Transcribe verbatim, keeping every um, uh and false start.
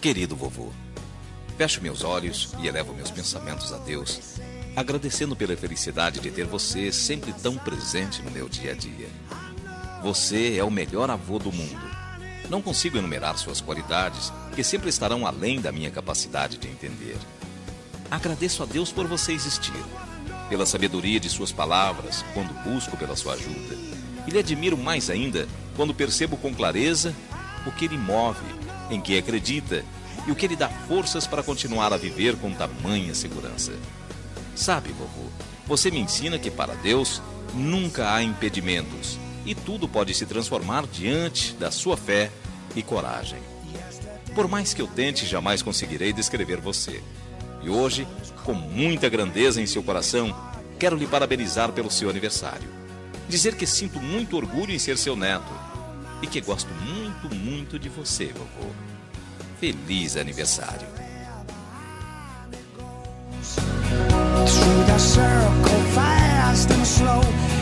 Querido vovô, fecho meus olhos e elevo meus pensamentos a Deus, agradecendo pela felicidade de ter você sempre tão presente no meu dia a dia. Você é o melhor avô do mundo. Não consigo enumerar suas qualidades, que sempre estarão além da minha capacidade de entender. Agradeço a Deus por você existir, pela sabedoria de suas palavras quando busco pela sua ajuda. E lhe admiro mais ainda quando percebo com clareza o que ele move, em que acredita e o que lhe dá forças para continuar a viver com tamanha segurança. Sabe, vovô, você me ensina que para Deus nunca há impedimentos e tudo pode se transformar diante da sua fé e coragem. Por mais que eu tente, jamais conseguirei descrever você. E hoje, com muita grandeza em seu coração, quero lhe parabenizar pelo seu aniversário. Dizer que sinto muito orgulho em ser seu neto e que gosto muito, muito de você, vovô. Feliz aniversário. Through the circle, fast and slow.